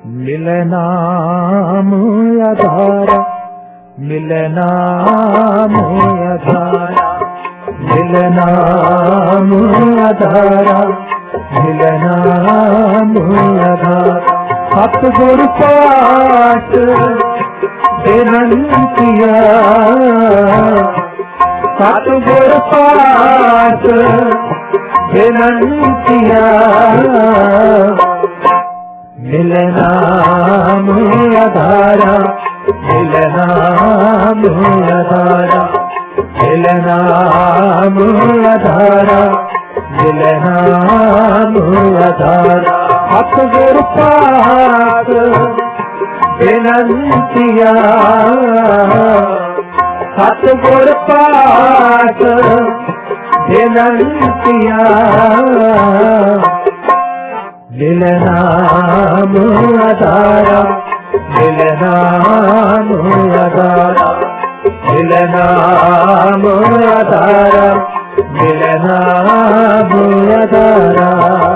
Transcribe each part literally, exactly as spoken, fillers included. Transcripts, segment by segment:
मिलनाम आधारा मिलनाम आधारा मिलनाम आधारा मिलनाम आधारा सतगुर पाठ बेनंतिया सतगुर पाठ बेनंतिया मिलनाम आधारा मिलनाम आधारा मिलनाम आधारा मिलनाम आधारा सतगुर पाठ बेनंतिया सतगुर पाठ बेनंतिया मिलनाम आधारा मिलनाम आधारा मिलनाम आधारा मिलनाम आधारा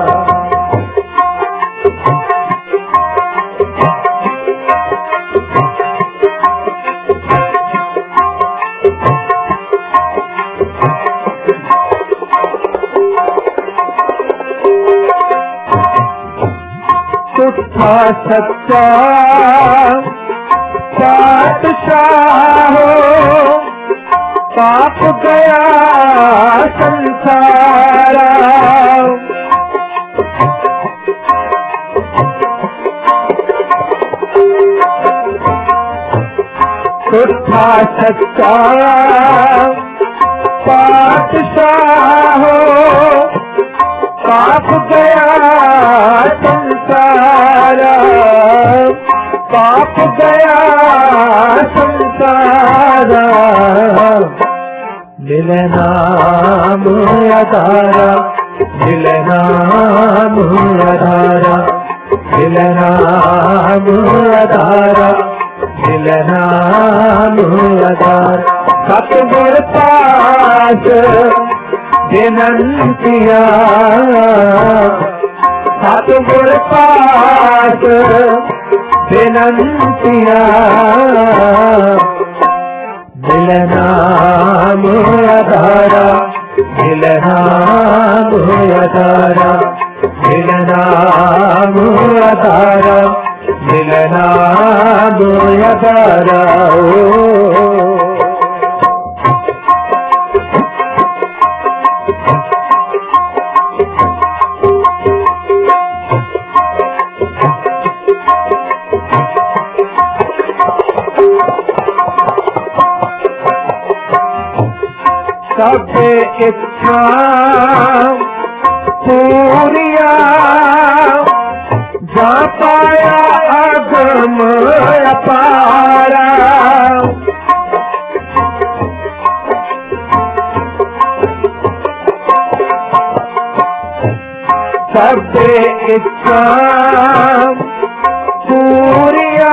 सुखा सच्चा पातशाह पाप गया संसारा सुखा सच्चा पातशाह पाप गया संसारा पाप गया संसारा मिलनाम आधारा मिलनाम आधारा मिलनाम आधारा मिलनाम आधारा सतगुर पाठ बेनंतिया सतगुर पाठ बेनंतिया मिलनाम आधारा मिलनाम आधारा मिलनाम आधारा मिलनाम आधारा सब इच्छा पूरिया जा पाया अगम अपारा सब इच्छा पूरिया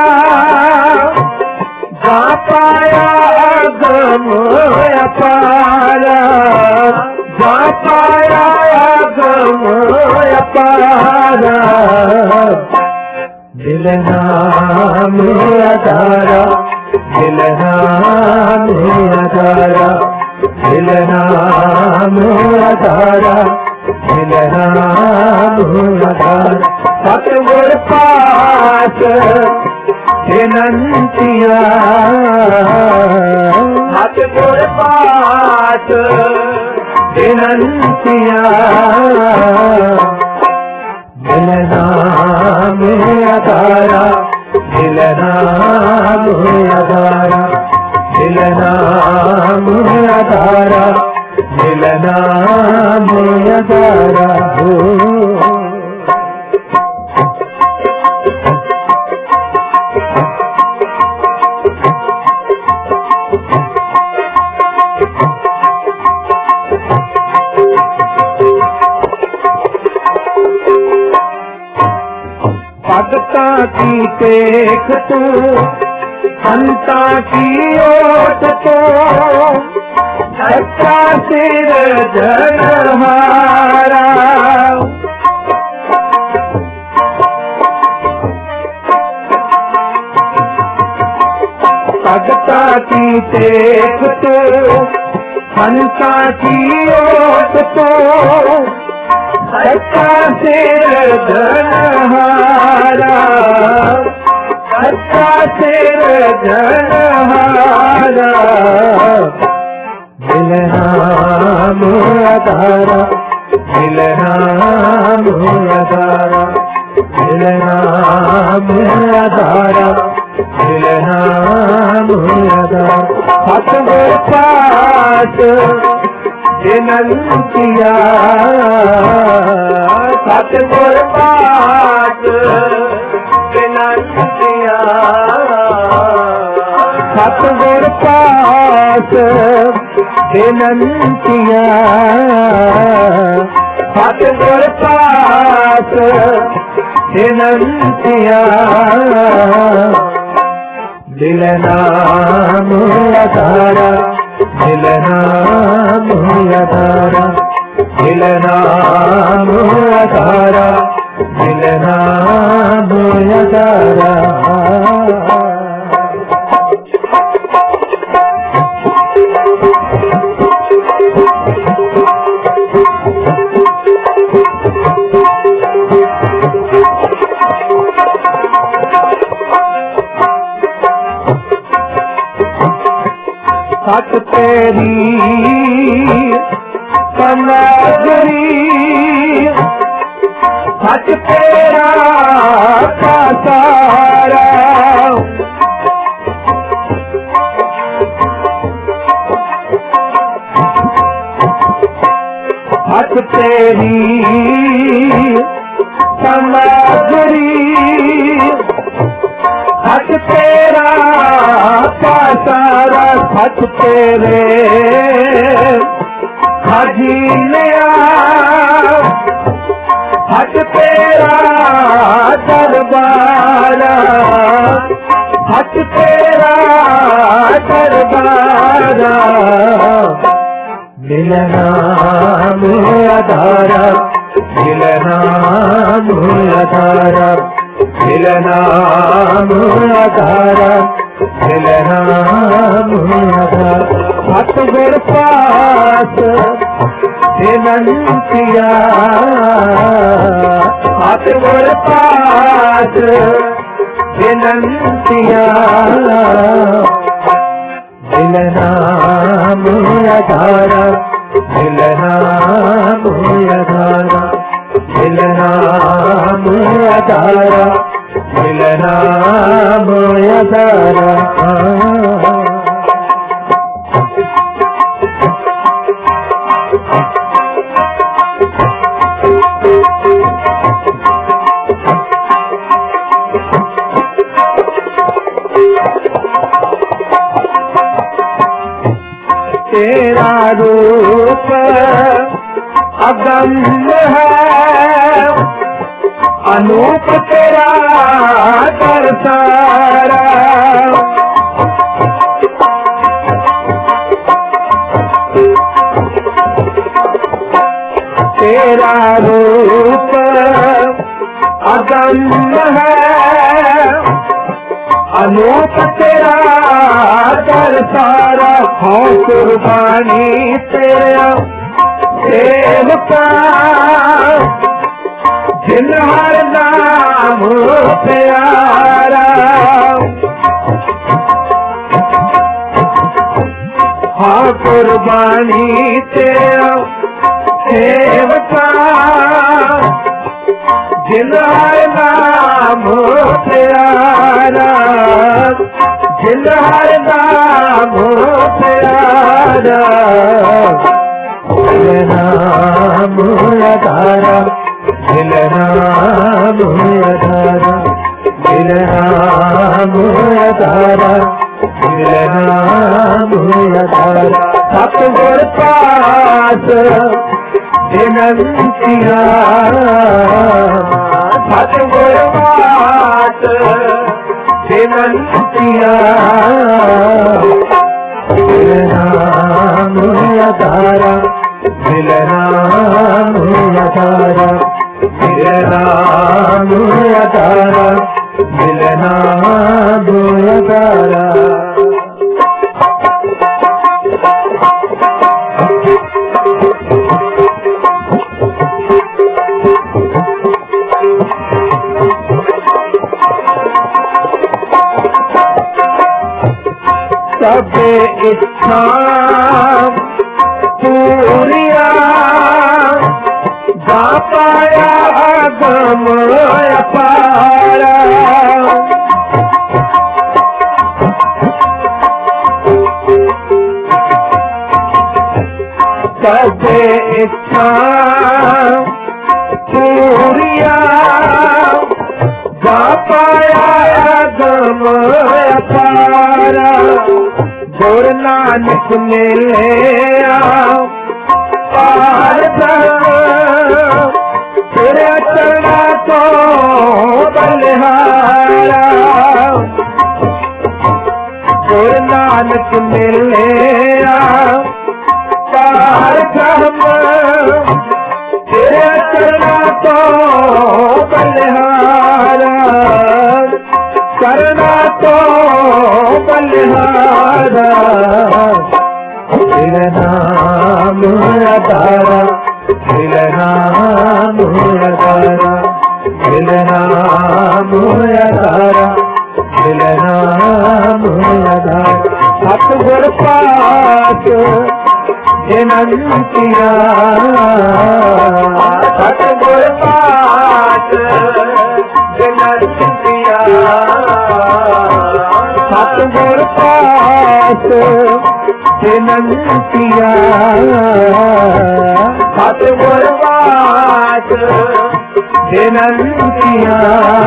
जा पाया अगम अपारा जा पाया अगम अपारा मिलनाम आधारा मिलनाम आधारा मिलनाम आधारा मिलनाम आधारा सतगुर पाठ बेनंतिया सतगुर पाठ बेनंतिया मिलनाम आधारा मिलनाम आधारा मिलनाम आधारा मिलनाम आधारा हो भगता की टेक तू संता की ओट तो सच्चा सिर जनहारा भगता की टेक तो संता की ओट तो सच्चा सिर धनहारा सच्चा सिर धनहारा मिलनाम अधारा मिलनाम अधारा मिलनाम अधारा मिलनाम अधारा सतगुर पास विनंतिया सतगुर पास विनंतिया सतगुर पास विनंतिया सतगुर पास विनंतिया मिलनाम अधारा मिलनाम अधारा मिलनाम अधारा मिलनाम अधारा सत तेरी कनागरी सच तेरा का सारा सच तेरी कनागरी सच तेरा का सारा सच तेरे खजीनिया सच तेरा दरबारा सच तेरा दरबारा मिलनाम अधारा मिलनाम अधारा मिलनाम अधारा मिलनाम अधारा सतगुर पास विनंतिया सतगुर पास विनंतिया मिलनाम अधारा मिलनाम अधारा मिलनाम अधारा मिलनाम अधारा तेरा रूप अगम्य है अनूप तेरा करतारा तेरा रूप अगम्य है अनूप तेरा करतारा हो कुर्बानी तेरा सेवका जिन हर नाम प्यारा हाँ कुर्बानी तेरा सेवका जिन हर नाम प्यारा जिन हर नाम प्यारा मिलनाम अधारा मिलनाम अधारा मिलनाम अधारा मिलनाम अधारा सतगुर पास विनंतिया सतगुर पास विनंतिया मिलनाम अधारा मिलनाम अधारा मिलनाम अधारा मिलनाम अधारा सबे इच्छा पूरिया जा पाया गम अपारा सबे इच्छा पूरिया जा पाया गम अपारा गुरु नानक मिले पार तेरे चरणा तो बलिहारा गुरु नानक मिले पार तेरे चरणा तो बलिहारा करना तो बलिहारा तेरे नाम अदारा तेरे नाम अदारा तेरे नाम अदारा तेरे नाम अदारा सतगुर पास जनंतिया सतगुर पास जनंतिया सतगुर पास जनंतिया सतगुर पास जनंतिया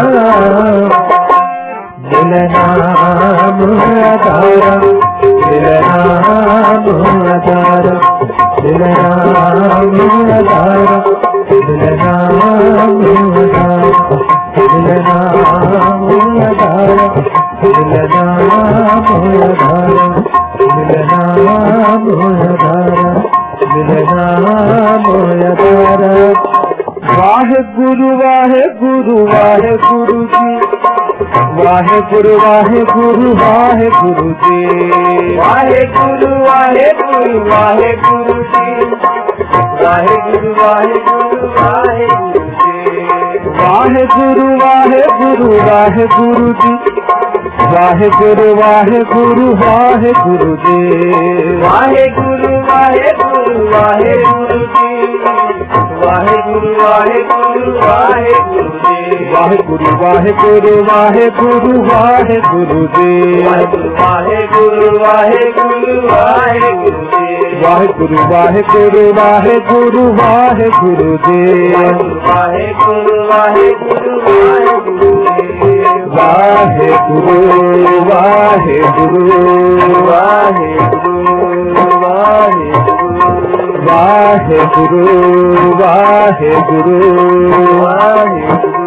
दिल नाम अदारा दिल नाम अदारा दिल नाम अदारा दिल नाम अदारा दिल नाम अदारा दिल नाम अदारा दिल नाम अदारा दिल नाम अदारा वाहे गुरु वाहे गुरु वाहे गुरु जी वाहे गुरु वाहे गुरु वाहे गुरु जी वाहे गुरु वाहे गुरु वाहे गुरु जी वाहे गुरु वाहे गुरु वाहे गुरु जी वाहे गुरु वाहे गुरु वाहे गुरु जी वाहे गुरु वाहे गुरु वाहे गुरु जी वाहे गुरु वाहे गुरु वाहे गुरु जी वाहे गुरु वाहे गुरु वाहे गुरु जी वाहे गुरु वाहे गुरु वाहे गुरु वाहे गुरु जी वाहे गुरु वाहे गुरु वाहे गुरु जी वाहे गुरु वाहे गुरु वाहे गुरु वाहे गुरु जी वाहे गुरु वाहे गुरु वाहे गुरु जी वाहे गुरु वाहे गुरु वाहे गुरु वाहे वाहे गुरु वाहे गुरु वाहे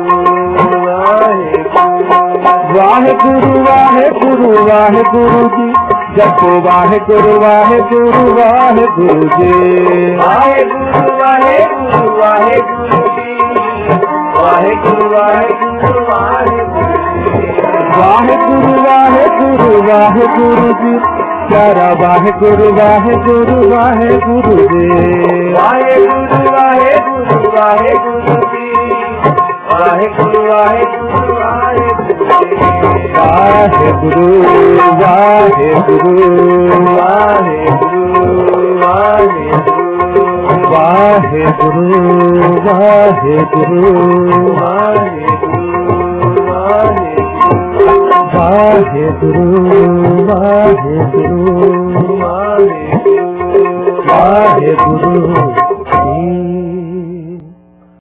वाहे गुरु वाहे गुरु वाहे गुरु जी जपो वाहे गुरु वाहे गुरु वाहे गुरु जी वाहे गुरु वाहे गुरु वाहे गुरु जी वाहे गुरु वाहे गुरु वाहे गुरु जी वाहे गुरु वाहे गुरु वाहे गुरु जी प्यारा वाहे गुरु वाहे गुरु वाहे गुरु जी वाहे गुरु वाहे गुरु वाहे गुरु जी वाहे गुरु वाहे गुरु वाहे गुरु जी वाहे गुरु वाहे गुरु वाहे गुरु वाहे वाहे गुरु वाहे गुरु वाहे गुरु वाहे गुरु वाहे गुरु वाहे गुरु वाहे गुरु